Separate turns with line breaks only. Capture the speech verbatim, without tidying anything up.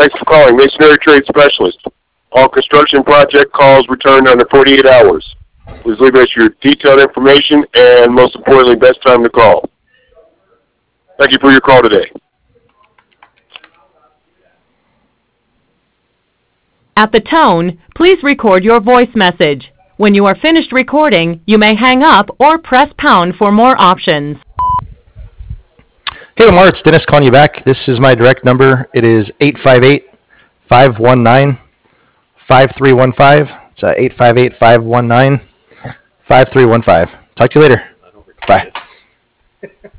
Thanks for calling Masonry Trade Specialist. All construction project calls returned under forty-eight hours. Please leave us your detailed information and, most importantly, best time to call. Thank you for your call today.
At the tone, please record your voice message. When you are finished recording, you may hang up or press pound for more options.
Hey, Lamar, it's Dennis calling you back. This is my direct number. It is eight five eight, five one nine, five three one five. It's uh, eight five eight, five one nine, five three one five. Talk to you later. Bye.